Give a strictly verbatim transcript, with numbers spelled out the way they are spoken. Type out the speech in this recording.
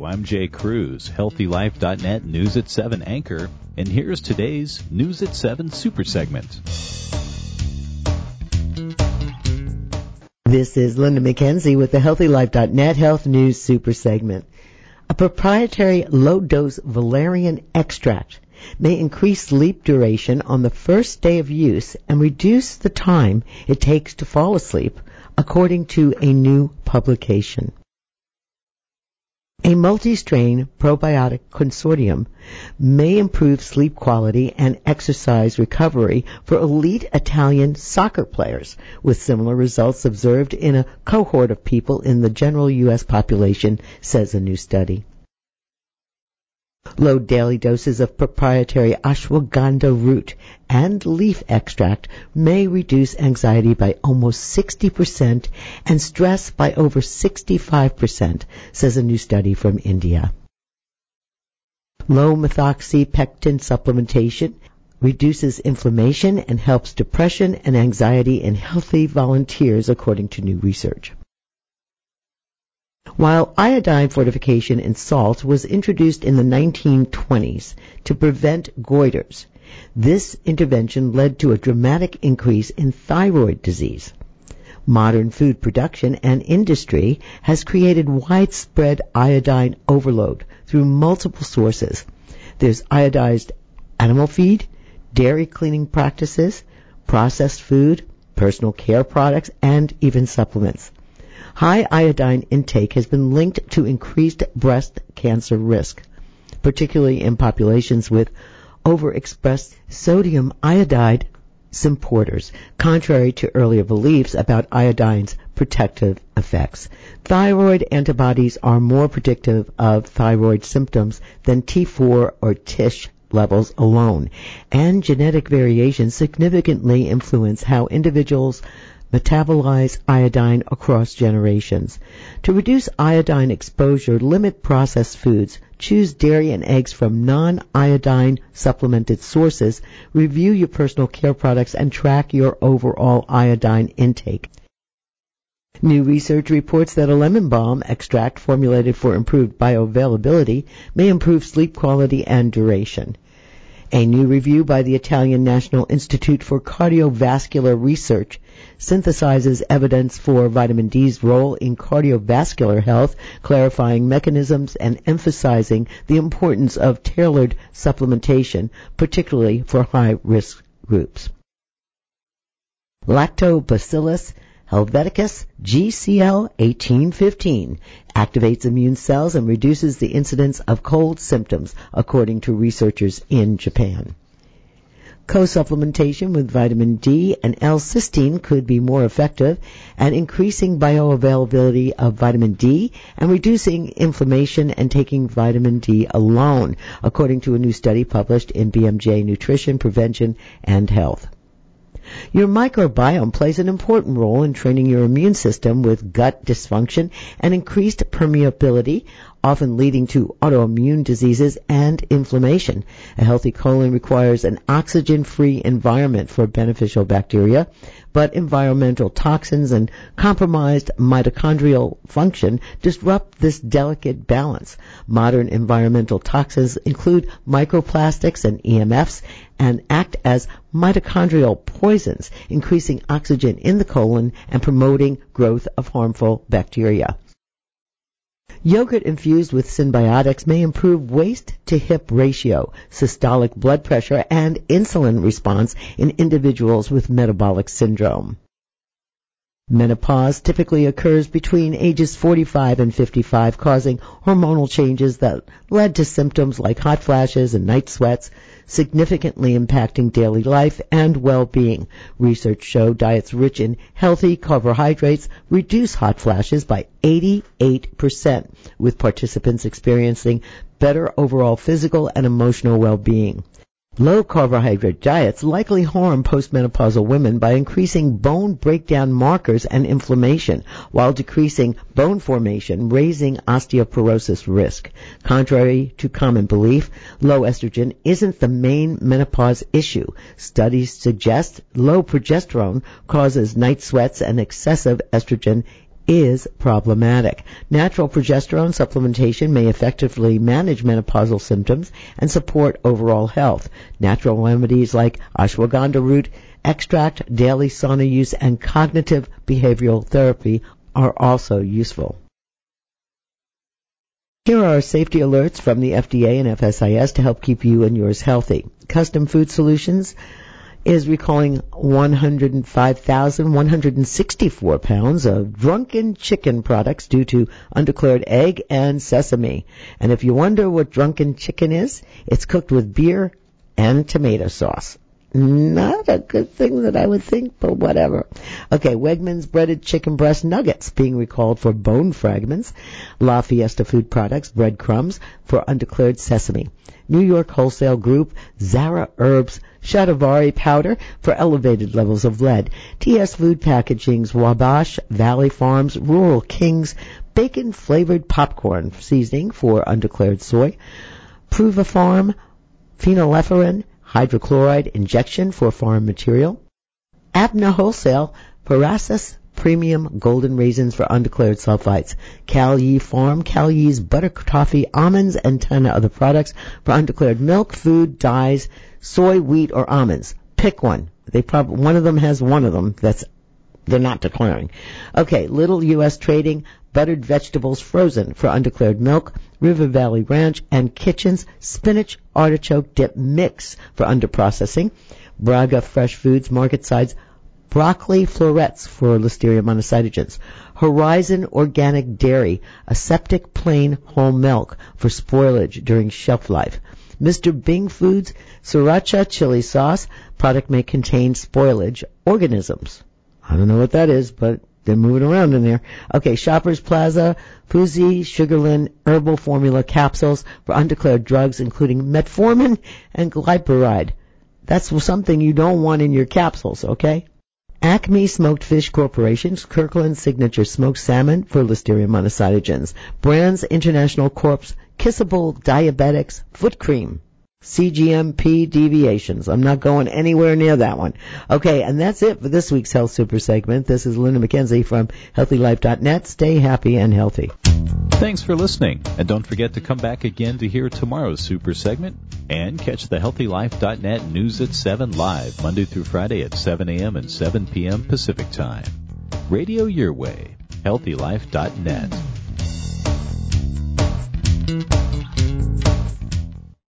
I'm Jay Cruz, healthy life dot net News at seven anchor, and here's today's News at seven super segment. This is Linda McKenzie with the healthy life dot net Health News super segment. A proprietary low-dose valerian extract may increase sleep duration on the first day of use and reduce the time it takes to fall asleep, according to a new publication. A multi-strain probiotic consortium may improve sleep quality and exercise recovery for elite Italian soccer players, with similar results observed in a cohort of people in the general U S population, says a new study. Low daily doses of proprietary ashwagandha root and leaf extract may reduce anxiety by almost sixty percent and stress by over sixty-five percent, says a new study from India. Low methoxypectin supplementation reduces inflammation and helps depression and anxiety in healthy volunteers, according to new research. While iodine fortification in salt was introduced in the nineteen twenties to prevent goiters, this intervention led to a dramatic increase in thyroid disease. Modern food production and industry has created widespread iodine overload through multiple sources. There's iodized animal feed, dairy cleaning practices, processed food, personal care products, and even supplements. High iodine intake has been linked to increased breast cancer risk, particularly in populations with overexpressed sodium iodide symporters, contrary to earlier beliefs about iodine's protective effects. Thyroid antibodies are more predictive of thyroid symptoms than T four or T I S H levels alone, and genetic variations significantly influence how individuals metabolize iodine across generations. To reduce iodine exposure, limit processed foods, choose dairy and eggs from non-iodine supplemented sources, review your personal care products, and track your overall iodine intake. New research reports that a lemon balm extract formulated for improved bioavailability may improve sleep quality and duration. A new review by the Italian National Institute for Cardiovascular Research synthesizes evidence for vitamin D's role in cardiovascular health, clarifying mechanisms and emphasizing the importance of tailored supplementation, particularly for high-risk groups. Lactobacillus Helveticus G C L eighteen fifteen activates immune cells and reduces the incidence of cold symptoms, according to researchers in Japan. Co-supplementation with vitamin D and L-cysteine could be more effective at increasing bioavailability of vitamin D and reducing inflammation and taking vitamin D alone, according to a new study published in B M J Nutrition, Prevention, and Health. Your microbiome plays an important role in training your immune system with gut dysfunction and increased permeability, often leading to autoimmune diseases and inflammation. A healthy colon requires an oxygen-free environment for beneficial bacteria, but environmental toxins and compromised mitochondrial function disrupt this delicate balance. Modern environmental toxins include microplastics and E M Fs and act as mitochondrial poisons, increasing oxygen in the colon and promoting growth of harmful bacteria. Yogurt infused with symbiotics may improve waist-to-hip ratio, systolic blood pressure, and insulin response in individuals with metabolic syndrome. Menopause typically occurs between ages forty-five and fifty-five, causing hormonal changes that led to symptoms like hot flashes and night sweats, significantly impacting daily life and well-being. Research showed diets rich in healthy carbohydrates reduce hot flashes by eighty-eight percent, with participants experiencing better overall physical and emotional well-being. Low-carbohydrate diets likely harm postmenopausal women by increasing bone breakdown markers and inflammation, while decreasing bone formation, raising osteoporosis risk. Contrary to common belief, low estrogen isn't the main menopause issue. Studies suggest low progesterone causes night sweats and excessive estrogen is problematic. Natural progesterone supplementation may effectively manage menopausal symptoms and support overall health. Natural remedies like ashwagandha root extract, daily sauna use, and cognitive behavioral therapy are also useful. Here are safety alerts from the F D A and F S I S to help keep you and yours healthy. Custom Food Solutions is recalling one hundred five thousand one hundred sixty-four pounds of drunken chicken products due to undeclared egg and sesame. And if you wonder what drunken chicken is, it's cooked with beer and tomato sauce. Not a good thing that I would think, but whatever. Okay, Wegmans breaded chicken breast nuggets being recalled for bone fragments. La Fiesta Food Products breadcrumbs for undeclared sesame. New York Wholesale Group Zara Herbs Shatavari powder for elevated levels of lead. T S Food Packaging's Wabash Valley Farms Rural Kings bacon flavored popcorn seasoning for undeclared soy. Pruva Farm phenylephrine hydrochloride injection for farm material. Abna Wholesale Parasus Premium Golden Raisins for undeclared sulfites. Cal Yi Farm Cal Yi's butter toffee almonds and ten other products for undeclared milk, food, dyes, soy, wheat, or almonds. Pick one. They probably one of them has one of them that's they're not declaring. Okay, Little U S Trading buttered vegetables frozen for undeclared milk, River Valley Ranch, and Kitchen's spinach artichoke dip mix for underprocessing. Braga Fresh Foods market sides broccoli florets for Listeria monocytogenes. Horizon Organic Dairy aseptic plain whole milk for spoilage during shelf life. Mister Bing Foods sriracha chili sauce product may contain spoilage organisms. I don't know what that is, but they're moving around in there. Okay, Shoppers Plaza, Fuzi, Sugarland, herbal formula capsules for undeclared drugs, including metformin and glyperide. That's something you don't want in your capsules, okay? Acme Smoked Fish Corporation's Kirkland Signature Smoked Salmon for Listeria monocytogenes. Brands International Corp's Kissable Diabetics Foot Cream. C G M P deviations. I'm not going anywhere near that one. Okay, and that's it for this week's Health Super segment. This is Linda McKenzie from healthy life dot net. Stay happy and healthy. Thanks for listening. And don't forget to come back again to hear tomorrow's Super segment and catch the healthy life dot net News at seven live Monday through Friday at seven a.m. and seven p.m. Pacific Time. Radio your way. healthy life dot net.